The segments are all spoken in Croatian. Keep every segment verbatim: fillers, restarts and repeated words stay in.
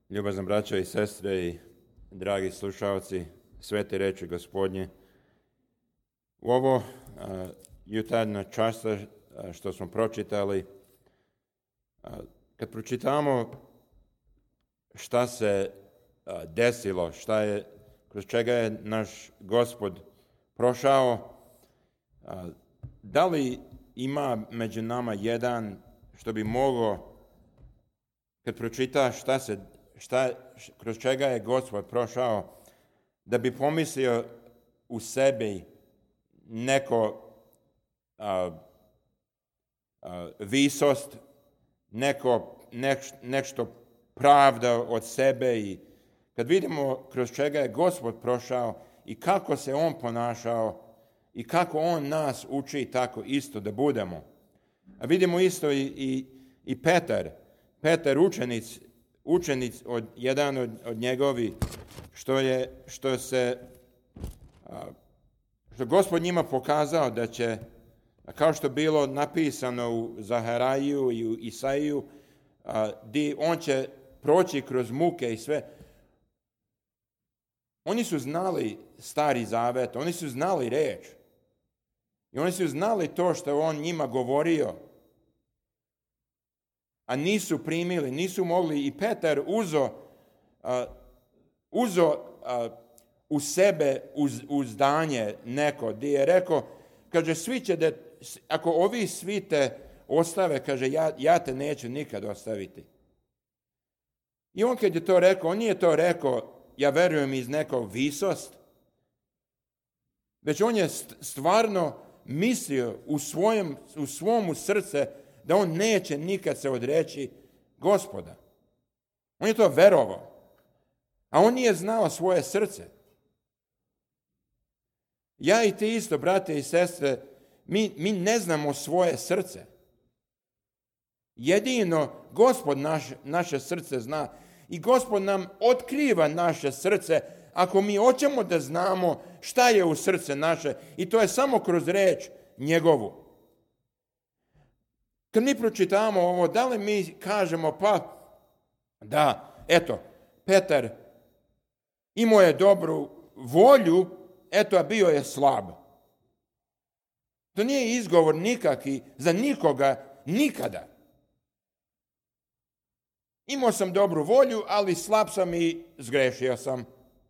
Ljubazna braćo i sestre i dragi slušalci svete reči Gospodnje, u ovo uh, jutarnje časa uh, što smo pročitali, uh, kad pročitamo šta se uh, desilo, šta je, kroz čega je naš Gospod prošao, uh, da li ima među nama jedan što bi mogao, kad pročita šta se Šta, kroz čega je Gospod prošao, da bi pomislio u sebi neko a, a, visost, neko, neš, nešto pravda od sebe, i kad vidimo kroz čega je Gospod prošao i kako se on ponašao i kako on nas uči tako isto da budemo. A vidimo isto i, i, i Petar, Petar učenic, učenic od jedan od, od njegovi, što je što se što Gospod njima pokazao da će, kao što bilo napisano u Zaharaju i u Isaiju, di on će proći kroz muke i sve. Oni su znali Stari Zavet, oni su znali reč i oni su znali to što on njima govorio, a nisu primili, nisu mogli. I Petar uzo, uh, uzo uh, u sebe uz, uzdanje neko, gdje je rekao, kaže, svi će da, ako ovi svi te ostave, kaže, ja, ja te neću nikad ostaviti. I on kad je to rekao, on nije to rekao, ja verujem, iz nekog visost, već on je stvarno mislio u, svojem, u svomu srce da on neće nikad se odreći Gospoda. On je to verovao. A on nije znao svoje srce. Ja i ti isto, brate i sestre, mi, mi ne znamo svoje srce. Jedino Gospod naš, naše srce zna. I Gospod nam otkriva naše srce ako mi hoćemo da znamo šta je u srce naše. I to je samo kroz reč njegovu. Kad mi pročitamo ovo, da li mi kažemo, pa da, eto, Petar imao je dobru volju, eto, a bio je slab. To nije izgovor nikaki za nikoga, nikada. Imao sam dobru volju, ali slab sam i zgrešio sam.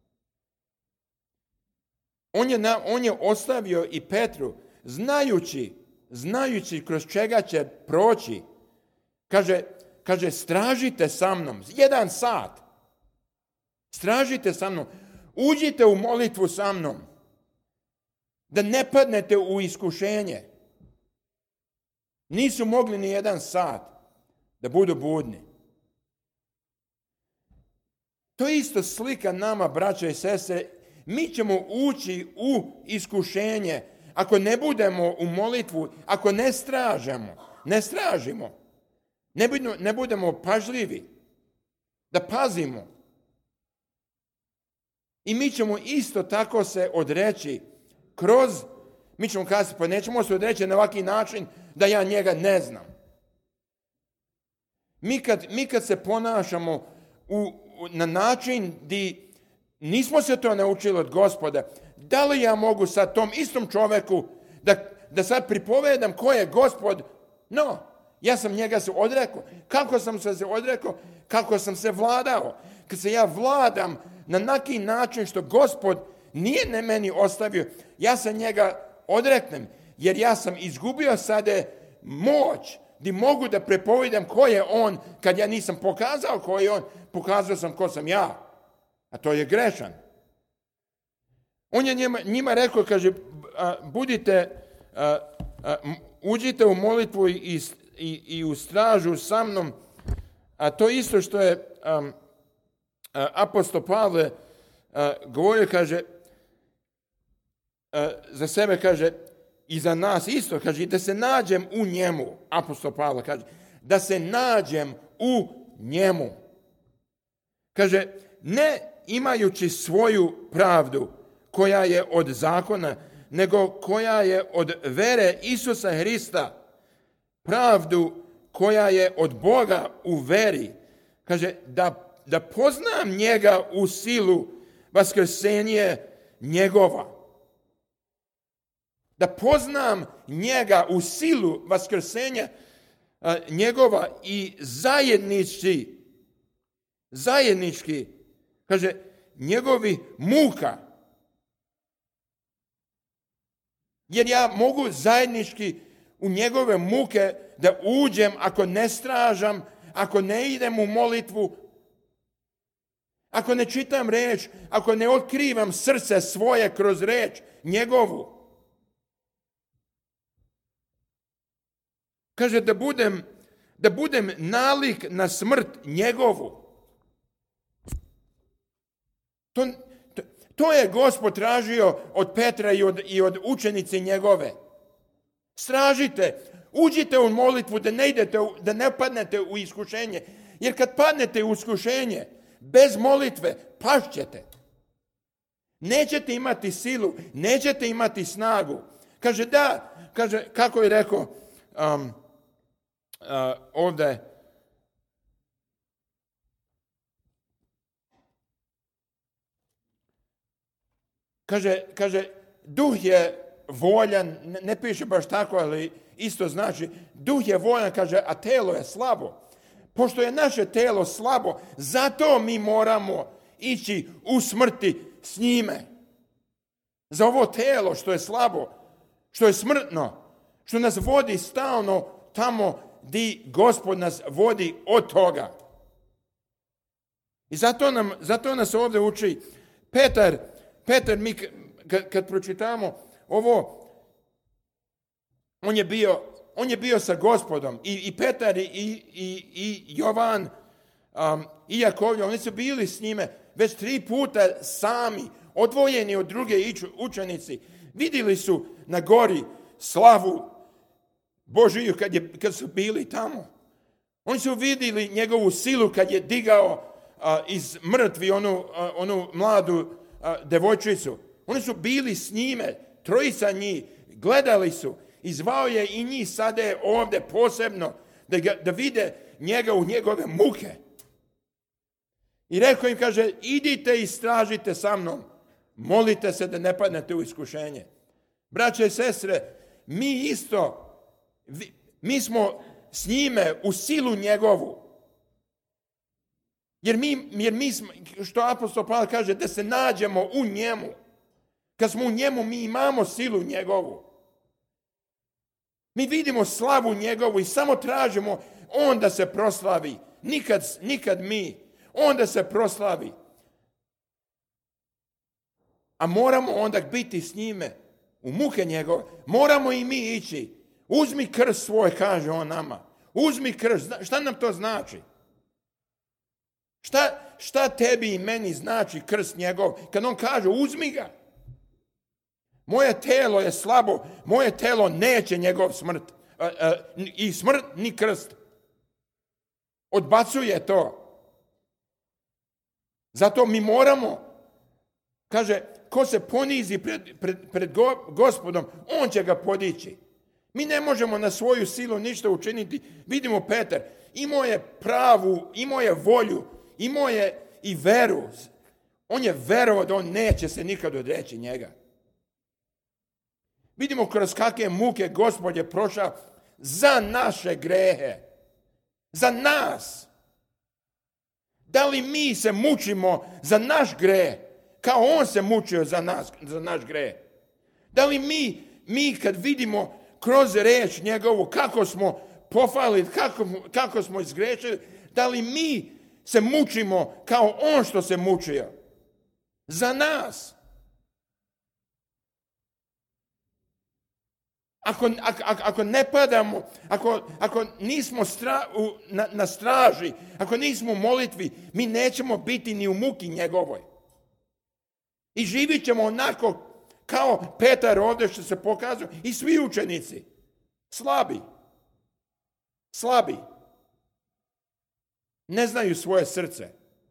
On je, na, on je ostavio i Petru, znajući znajući kroz čega će proći, kaže, kaže, stražite sa mnom, jedan sat, stražite sa mnom, uđite u molitvu sa mnom, da ne padnete u iskušenje. Nisu mogli ni jedan sat da budu budni. To je isto slika nama, braća i sestre, mi ćemo ući u iskušenje ako ne budemo u molitvu, ako ne stražemo, ne stražimo, ne budemo, ne budemo pažljivi, da pazimo. I mi ćemo isto tako se odreći kroz, mi ćemo kazati, pa nećemo se odreći na ovaki način da ja njega ne znam. Mi kad, mi kad se ponašamo u, u, na način di nismo se to naučili od Gospoda, da li ja mogu sad tom istom čoveku da, da sad pripovedam ko je Gospod? No, ja sam njega se odrekao. Kako sam se odrekao? Kako sam se vladao? Kad se ja vladam na neki način što Gospod nije ne meni ostavio, ja se njega odreknem, jer ja sam izgubio sada moć gdje mogu da prepovedam ko je on, kad ja nisam pokazao ko je on, pokazao sam ko sam ja. A to je grešan. On je njima, njima rekao, kaže, budite, uđite u molitvu i, i, i u stražu sa mnom, a to isto što je um, apostol Pavle govorio, kaže, za sebe, kaže, i za nas isto, kaže, da se nađem u njemu, apostol Pavle kaže, da se nađem u njemu. Kaže, ne imajući svoju pravdu koja je od zakona, nego koja je od vere Isusa Hrista, pravdu koja je od Boga u veri, kaže, da da poznam njega u silu vaskrsenje njegova. Da poznam njega u silu vaskrsenja a, njegova i zajednički, zajednički, kaže, njegovi muka. Jer ja mogu zajednički u njegove muke da uđem ako ne stražam, ako ne idem u molitvu, ako ne čitam reč, ako ne otkrivam srce svoje kroz reč njegovu. Kaže da budem, da budem nalik na smrt njegovu. To, to, to je Gospod tražio od Petra i od, i od učenice njegove. Stražite, uđite u molitvu da ne idete, da ne padnete u iskušenje. Jer kad padnete u iskušenje, bez molitve, pašćete. Nećete imati silu, nećete imati snagu. Kaže da, kaže, kako je rekao um, uh, ovdje, kaže, kaže, duh je voljan, ne, ne piše baš tako, ali isto znači, duh je voljan, kaže, a telo je slabo. Pošto je naše telo slabo, zato mi moramo ići u smrti s njime. Za ovo telo što je slabo, što je smrtno, što nas vodi stalno tamo gdje Gospod nas vodi od toga. I zato, nam, zato nas ovdje uči Petar, Petar mi kad, kad pročitamo ovo, on je bio, on je bio sa Gospodom i, i Petar i, i, i Jovan um, i Jakovlja, oni su bili s njime već tri puta sami, odvojeni od druge učenici. Vidjeli su na gori slavu Božiju kad, je, kad su bili tamo. Oni su vidjeli njegovu silu kad je digao uh, iz mrtvi onu, uh, onu mladu uh, devojčicu. Oni su bili s njime, trojica njih, gledali su i zvao je i njih sada je ovdje posebno da, ga, da vide njega u njegove muke. I rekao im, kaže, idite i stražite sa mnom, molite se da ne padnete u iskušenje. Braće i sestre, mi isto, mi smo s njime u silu njegovu. Jer mi, jer mi smo, što apostol Pavle kaže, da se nađemo u njemu. Kad smo u njemu, mi imamo silu njegovu. Mi vidimo slavu njegovu i samo tražimo on da se proslavi. Nikad, nikad mi. On da se proslavi. A moramo onda biti s njime u muke njegove. Moramo i mi ići. Uzmi krst svoj, kaže on nama. Uzmi krst. Šta nam to znači? Šta, šta tebi i meni znači krst njegov? Kad on kaže uzmi ga. Moje telo je slabo. Moje telo neće njegov smrt. A, a, I smrt ni krst. Odbacuje to. Zato mi moramo, kaže, ko se ponizi pred, pred, pred go, Gospodom, on će ga podići. Mi ne možemo na svoju silu ništa učiniti. Vidimo Petar, imao je pravu, imao je volju, imao je i veru. On je verovao da on neće se nikad odreći njega. Vidimo kroz kakve muke Gospod je prošao za naše grehe. Za nas. Da li mi se mučimo za naš greh, kao on se mučio za nas, za naš greh? Da li mi, mi kad vidimo kroz reč njegovu kako smo pofalili, kako, kako smo izgrešili, da li mi se mučimo kao on što se mučio? Za nas. Ako, ako, ako ne padamo, ako, ako nismo stra, u, na, na straži, ako nismo u molitvi, mi nećemo biti ni u muki njegovoj. I živit ćemo onako kao Petar ovdje što se pokazuje i svi učenici. Slabi. Slabi. Ne znaju svoje srce.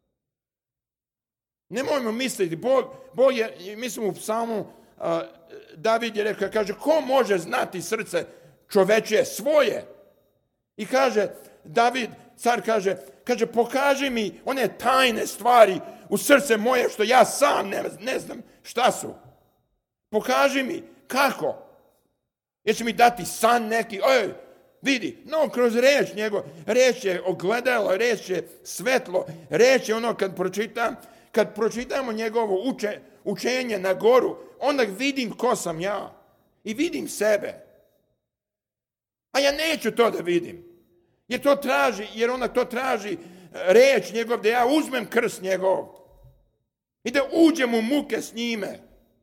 Nemojmo misliti, Bog, Bog je, mislim u psalmu, Uh, David je rekao, kaže, ko može znati srce čovečije svoje? I kaže, David, car kaže, kaže, pokaži mi one tajne stvari u srce moje što ja sam ne, ne znam šta su. Pokaži mi kako. Jer će mi dati san neki, oj, vidi, no kroz reč njegov, reč je ogledalo, reč je svetlo, reč je ono kad pročitam, kad pročitamo njegovo uče, učenje na goru, onda vidim ko sam ja i vidim sebe. A ja neću to da vidim. Jer to traži, jer onda to traži reč njegov, da ja uzmem krst njegov i da uđem u muke s njime.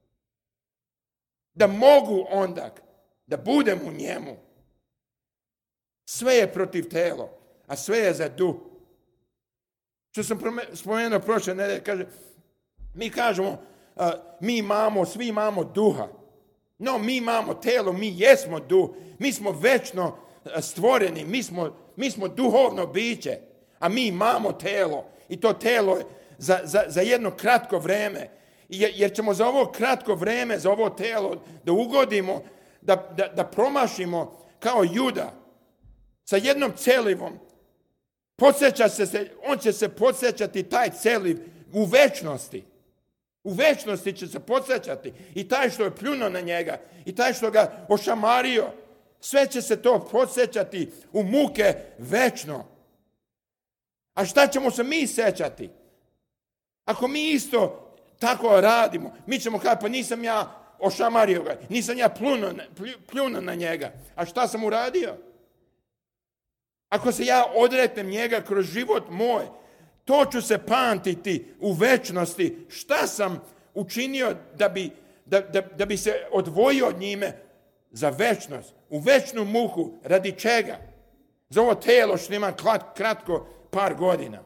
Da mogu onda, da budem u njemu. Sve je protiv telo, a sve je za duh. Što sam spomenuo prošle nedelje, kaže, mi kažemo, uh, mi imamo, svi imamo duha. No, mi imamo telo, mi jesmo duh, mi smo večno stvoreni, mi smo, mi smo duhovno biće, a mi imamo telo. I to telo je za, za, za jedno kratko vreme. Jer, jer ćemo za ovo kratko vreme, za ovo telo, da ugodimo, da, da, da promašimo kao Juda, sa jednom celivom. Podsjeća se, on će se podsjećati taj celiv u večnosti. U večnosti će se podsjećati. I taj što je pljunuo na njega, i taj što ga ošamario, sve će se to podsjećati u muke večno. A šta ćemo se mi sjećati? Ako mi isto tako radimo, mi ćemo kada, pa nisam ja ošamario ga, nisam ja pljunuo, pljunuo na njega. A šta sam uradio? Ako se ja odreknem njega kroz život moj, to ću se pamtiti u večnosti. Šta sam učinio da bi, da, da, da bi se odvojio od njime za večnost, u večnu muku, radi čega? Za ovo telo što ima kratko par godina.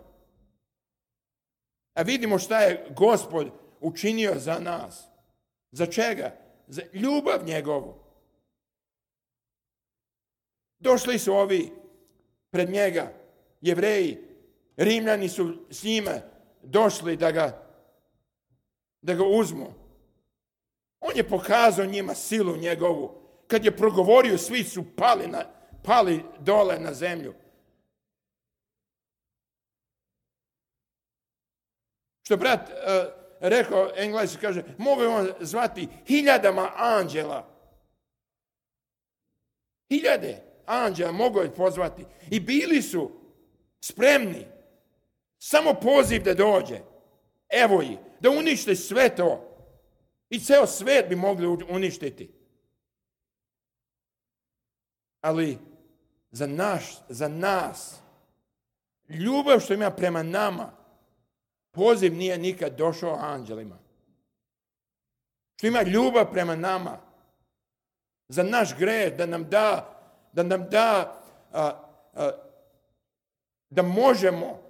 A vidimo šta je Gospod učinio za nas. Za čega? Za ljubav njegovu. Došli su ovi pred njega, Jevreji, Rimljani su s njime došli da ga, da ga uzmu. On je pokazao njima silu njegovu. Kad je progovorio, svi su pali, na, pali dole na zemlju. Što brat uh, rekao, Engleski kaže, mogu on zvati hiljadama anđela. Hiljade anđela mogu je pozvati. I bili su spremni. Samo poziv da dođe. Evo ih. Da unište sve to. I ceo svet bi mogli uništiti. Ali za, naš, za nas, ljubav što ima prema nama, poziv nije nikad došao anđelima. Što ima ljubav prema nama, za naš greh, da nam da, da nam da, a, a, da možemo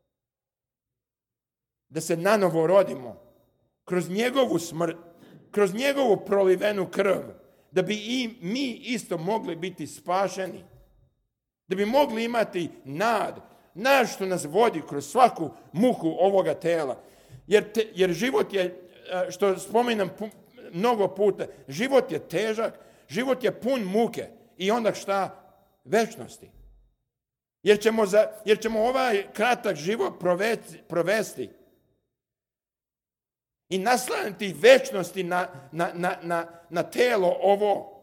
da se nanovo rodimo kroz njegovu smrt, kroz njegovu prolivenu krv, da bi i mi isto mogli biti spašeni, da bi mogli imati nad, nad što nas vodi kroz svaku muku ovoga tela. Jer, te, jer život je, što spominam mnogo puta, život je težak, život je pun muke i onda šta? Večnosti. Jer ćemo, za, jer ćemo ovaj kratak život provesti, provesti i naslaniti večnosti na, na, na, na, na telo ovo.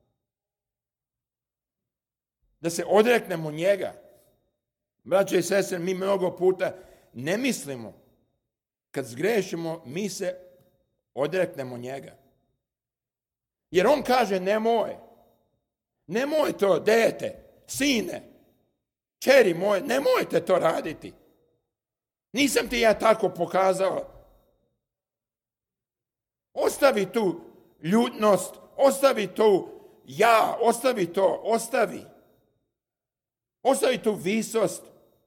Da se odreknemo njega. Braće i sestre, mi mnogo puta ne mislimo. Kad zgrešimo, mi se odreknemo njega. Jer on kaže nemoj. Nemoj to, dete, sine, čeri moje, nemojte to raditi. Nisam ti ja tako pokazao. Ostavi tu ljutnost, ostavi tu ja, ostavi to, ostavi. Ostavi tu visost.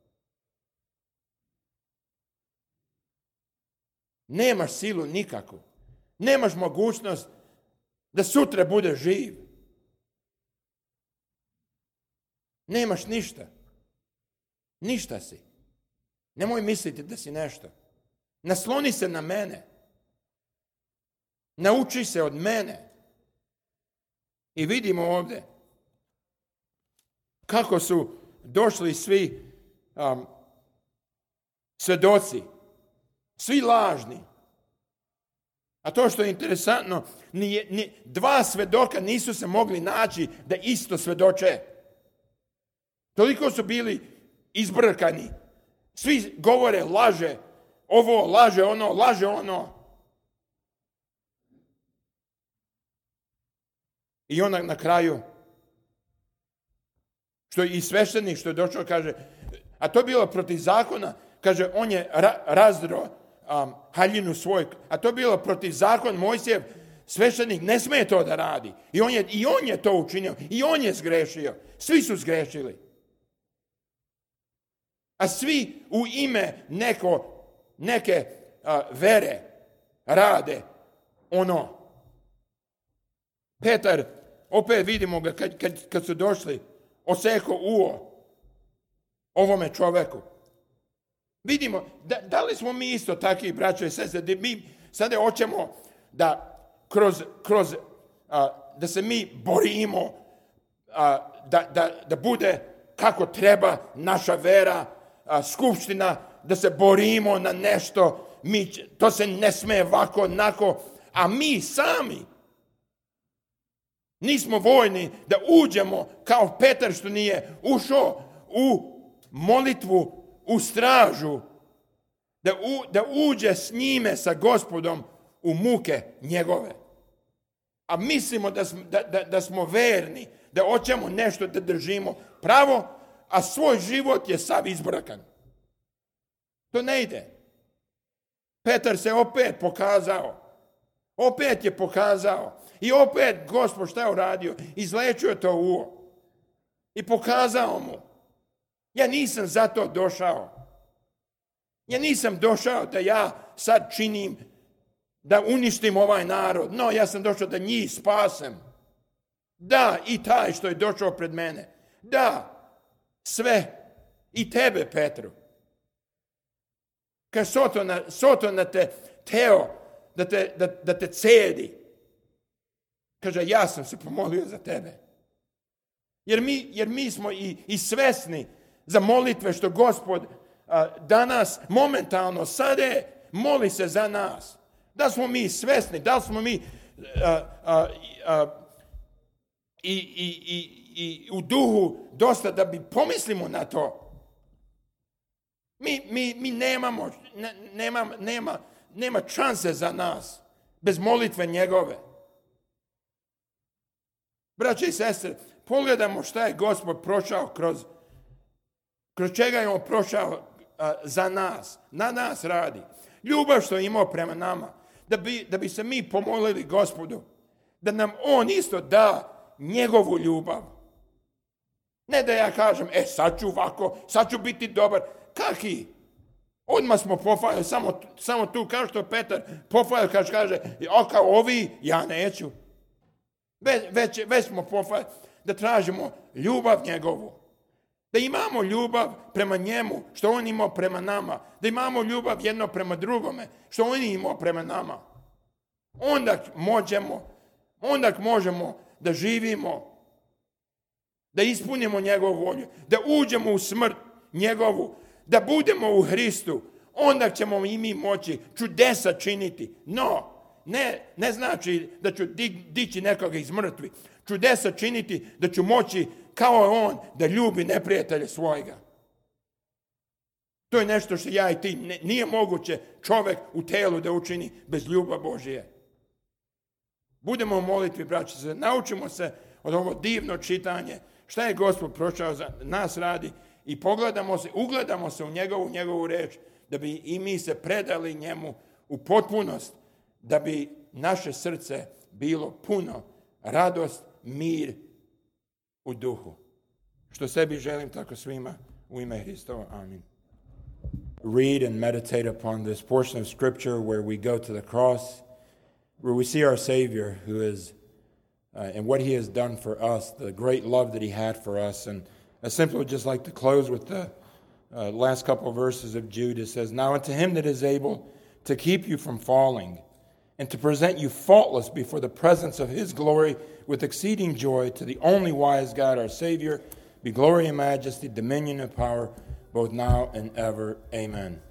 Nemaš silu nikakvu. Nemaš mogućnost da sutra bude živ. Nemaš ništa. Ništa si. Nemoj misliti da si nešto. Nasloni se na mene. Nauči se od mene. I vidimo ovdje kako su došli svi um, svedoci. Svi lažni. A to što je interesantno, ni, ni, dva svedoka nisu se mogli naći da isto svedoče. Toliko su bili izbrkani. Svi govore laže, ovo laže ono, laže ono. I onda na kraju, što je i sveštenik što je došao, kaže, a to je bilo protiv zakona, kaže, on je ra, razdro um, haljinu svoj, a to je bilo protiv zakona Mojsijev, sveštenik ne smije to da radi. I on je, i on je to učinio, i on je zgrešio. Svi su zgrešili. A svi u ime neko, neke uh, vere rade ono. Petar, opet vidimo ga kad, kad, kad su došli, oseko uo ovome čoveku. Vidimo, da, da li smo mi isto takvi, braćo i sestre, da mi sada hoćemo da kroz, kroz a, da se mi borimo, a, da, da, da bude kako treba naša vera, a, skupština, da se borimo na nešto, mi, to se ne smije ovako, onako, a mi sami nismo voljni da uđemo kao Petar što nije ušao u molitvu, u stražu, da, u, da uđe s njime, sa Gospodom, u muke njegove. A mislimo da smo, da, da, da smo verni, da hoćemo nešto da držimo pravo, a svoj život je sav izbrakan. To ne ide. Petar se opet pokazao. Opet je pokazao. I opet Gospod šta je uradio? Izlečio to uo. I pokazao mu. Ja nisam zato došao. Ja nisam došao da ja sad činim, da uništim ovaj narod. No, ja sam došao da njih spasem. Da, i taj što je došao pred mene. Da, sve. I tebe, Petru. Kad Sotona, Sotona te teo da te, da, da te cedi. Kaže, ja sam se pomolio za tebe. Jer mi, jer mi smo i, i svesni za molitve što Gospod a, danas momentalno sade, moli se za nas. Da smo mi svesni, da smo mi a, a, a, i, i, i, i u duhu dosta da bi pomislimo na to. Mi, mi, mi nemamo, ne, nema, nema, nema šanse za nas bez molitve njegove. Braće i sestre, pogledamo šta je Gospod prošao kroz, kroz čega je on prošao a, za nas. Na nas radi. Ljubav što je imao prema nama. Da bi, da bi se mi pomolili Gospodu. Da nam on isto da njegovu ljubav. Ne da ja kažem, e sad ću ovako, sad ću biti dobar. Kaki? Odmah smo pofajali, samo, samo tu, kao što Petar pofajali, kaže, kaže, o kao ovi, ja neću. Već, već, već smo pofajali da tražimo ljubav njegovu. Da imamo ljubav prema njemu, što on imao prema nama. Da imamo ljubav jedno prema drugome, što on imao prema nama. Onda možemo, onda možemo da živimo, da ispunimo njegovu volju, da uđemo u smrt njegovu, da budemo u Hristu, onda ćemo i mi moći čudesa činiti. No, ne, ne znači da ću di, dići nekoga iz mrtvi. Čudesa činiti da ću moći kao on da ljubi neprijatelje svojega. To je nešto što ja i ti, ne, nije moguće čovjek u telu da učini bez ljubav Božije. Budemo u molitvi, braći se, naučimo se od ovo divno čitanje, šta je Gospod prošao za nas radi, i pogledamo se, ugledamo se u njegovu, njegovu reč, da bi i mi se predali njemu u potpunost, da bi naše srce bilo puno radost, mir u duhu. Što sebi želim, tako svima u ime Hristova. Amin. Read and meditate upon this portion of Scripture where we go to the cross, where we see our Savior who is, uh, and what He has done for us, the great love that He had for us. And I simply would just like to close with the uh, last couple of verses of Jude. It says, now unto Him that is able to keep you from falling and to present you faultless before the presence of His glory with exceeding joy, to the only wise God, our Savior, be glory and majesty, dominion and power, both now and ever. Amen.